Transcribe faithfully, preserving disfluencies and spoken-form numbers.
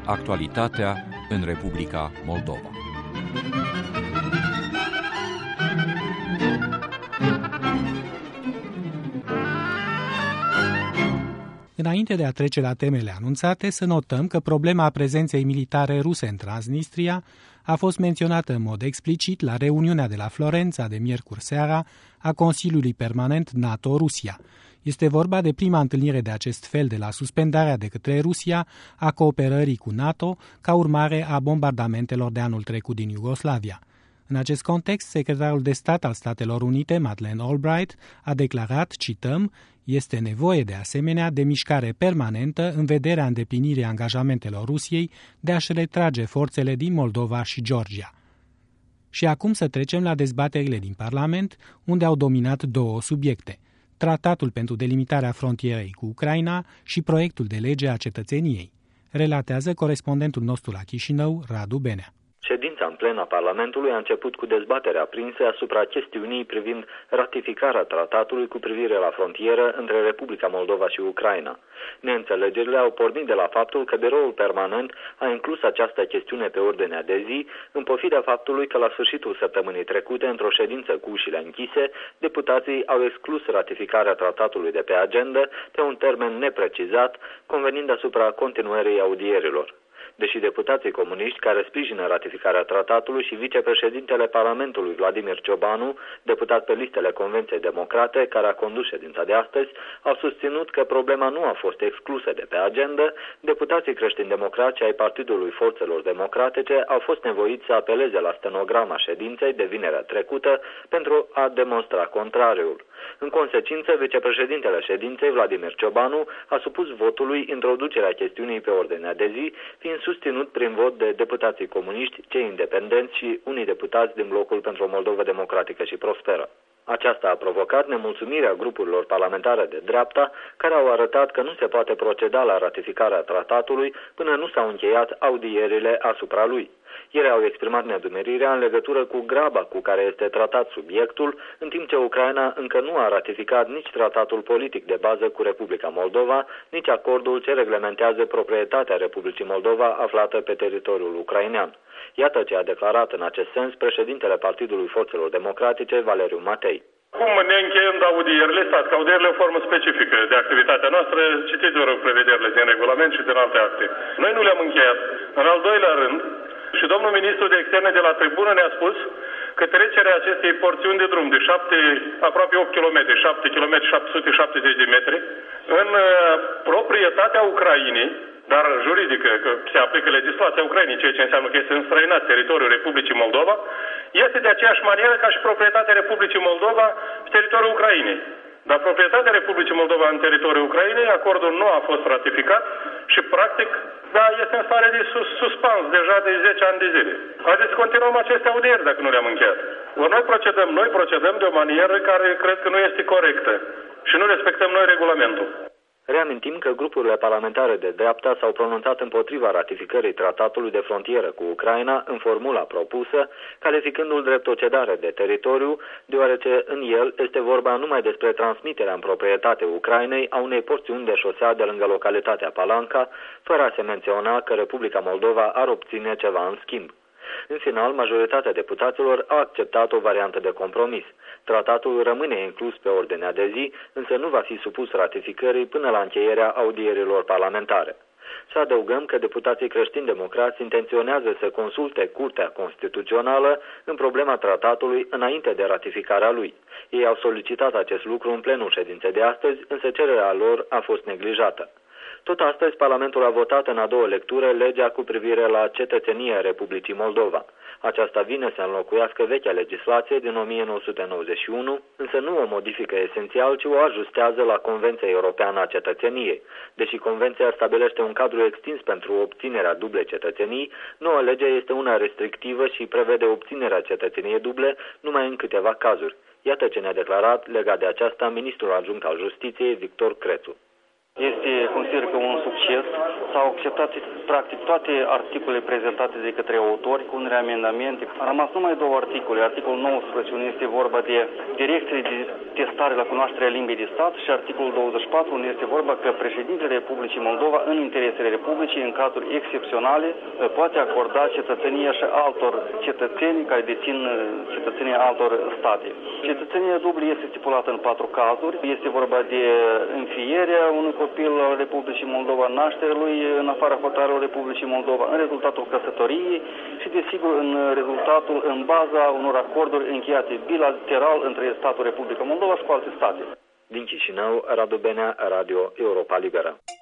Actualitatea în Republica Moldova. Înainte de a trece la temele anunțate, să notăm că problema prezenței militare ruse în Transnistria a fost menționată în mod explicit la reuniunea de la Florența de miercuri seara a Consiliului Permanent NATO-Rusia. Este vorba de prima întâlnire de acest fel de la suspendarea de către Rusia a cooperării cu NATO ca urmare a bombardamentelor de anul trecut din Iugoslavia. În acest context, secretarul de stat al Statelor Unite, Madeleine Albright, a declarat, cităm, este nevoie de asemenea de mișcare permanentă în vederea îndeplinirii angajamentelor Rusiei de a-și retrage forțele din Moldova și Georgia. Și acum să trecem la dezbaterile din Parlament, unde au dominat două subiecte: Tratatul pentru delimitarea frontierei cu Ucraina și proiectul de lege a cetățeniei. Relatează corespondentul nostru la Chișinău, Radu Benea. Ședința în plen a Parlamentului a început cu dezbatere aprinsă asupra chestiunii privind ratificarea tratatului cu privire la frontieră între Republica Moldova și Ucraina. Neînțelegerile au pornit de la faptul că biroul permanent a inclus această chestiune pe ordinea de zi, în pofida faptului că la sfârșitul săptămânii trecute, într-o ședință cu ușile închise, deputații au exclus ratificarea tratatului de pe agendă pe un termen neprecizat, convenind asupra continuării audierilor. Deși deputații comuniști care sprijină ratificarea tratatului și vicepreședintele Parlamentului Vladimir Ciobanu, deputat pe listele Convenției Democrate, care a condus ședința de astăzi, au susținut că problema nu a fost exclusă de pe agenda, deputații creștini-democrați ai Partidului Forțelor Democratice au fost nevoiți să apeleze la stenograma ședinței de vinerea trecută pentru a demonstra contrariul. În consecință, vicepreședintele ședinței, Vladimir Ciobanu, a supus votului introducerea chestiunii pe ordinea de zi, fiind susținut prin vot de deputații comuniști, cei independenți și unii deputați din Blocul pentru o Moldovă Democratică și Prosperă. Aceasta a provocat nemulțumirea grupurilor parlamentare de dreapta, care au arătat că nu se poate proceda la ratificarea tratatului până nu s-au încheiat audierile asupra lui. Ele au exprimat nedumerirea în legătură cu graba cu care este tratat subiectul, în timp ce Ucraina încă nu a ratificat nici tratatul politic de bază cu Republica Moldova, nici acordul ce reglementează proprietatea Republicii Moldova aflată pe teritoriul ucrainean. Iată ce a declarat în acest sens președintele Partidului Forțelor Democratice, Valeriu Matei. Cum ne încheiem audierile, stați că audierile o formă specifică de activitatea noastră, citiți vă rog prevederile din regulament și din alte acte. Noi nu le-am încheiat. În al doilea rând, și domnul ministru de externe de la tribună ne-a spus că trecerea acestei porțiuni de drum de șapte, aproape opt kilometri, șapte kilometri șapte sute șaptezeci de metri, în proprietatea Ucrainei, dar juridică, că se aplică legislația Ucrainei, ceea ce înseamnă că este înstrăinat teritoriul Republicii Moldova, este de aceeași manieră ca și proprietatea Republicii Moldova pe teritoriul Ucrainei. Dar proprietatea Republicii Moldova în teritoriul Ucrainei, acordul nu a fost ratificat și, practic, da, este în stare de sus, suspans deja de zece ani de zile. Haideți să continuăm aceste audieri dacă nu le-am încheiat. Ori noi procedăm, noi procedăm de o manieră care cred că nu este corectă și nu respectăm noi regulamentul. Reamintim că grupurile parlamentare de dreapta s-au pronunțat împotriva ratificării tratatului de frontieră cu Ucraina în formula propusă, calificându-l drept o cedare de teritoriu, deoarece în el este vorba numai despre transmiterea în proprietate Ucrainei a unei porțiuni de șosea de lângă localitatea Palanca, fără a se menționa că Republica Moldova ar obține ceva în schimb. În final, majoritatea deputaților a acceptat o variantă de compromis. Tratatul rămâne inclus pe ordinea de zi, însă nu va fi supus ratificării până la încheierea audierilor parlamentare. Să adăugăm că deputații creștini-democrați intenționează să consulte Curtea Constituțională în problema tratatului înainte de ratificarea lui. Ei au solicitat acest lucru în plenul ședinței de astăzi, însă cererea lor a fost neglijată. Tot astăzi, Parlamentul a votat în a doua lectură legea cu privire la cetățenia Republicii Moldova. Aceasta vine să înlocuiască vechea legislație din o mie nouă sute nouăzeci și unu, însă nu o modifică esențial, ci o ajustează la Convenția Europeană a Cetățeniei. Deși Convenția stabilește un cadru extins pentru obținerea dublei cetățenii, noua lege este una restrictivă și prevede obținerea cetățeniei duble numai în câteva cazuri. Iată ce ne-a declarat legat de aceasta ministrul adjunct al Justiției, Victor Crețu. Este, consider că un succes. S-au acceptat practic toate articolele prezentate de către autori cu unele amendamente. A rămas numai două articole. Articolul nouăsprezece, unde este vorba de direcțiile de testare la cunoașterea limbii de stat, și articolul douăzeci și patru, unde este vorba că președintele Republicii Moldova, în interesele Republicii, în cazuri excepționale, poate acorda cetățenia și altor cetățeni care dețin cetățenia altor state. Cetățenia dublă este stipulată în patru cazuri. Este vorba de înfierea unui copil al Republicii Moldova, nașterea lui în afara hotarelor Republicii Moldova, în rezultatul căsătoriei și, desigur, în rezultatul, în baza unor acorduri încheiate bilateral între statul Republica Moldova și cu alte state. Din Chișinău, Radu Benea, Radio Europa Liberă.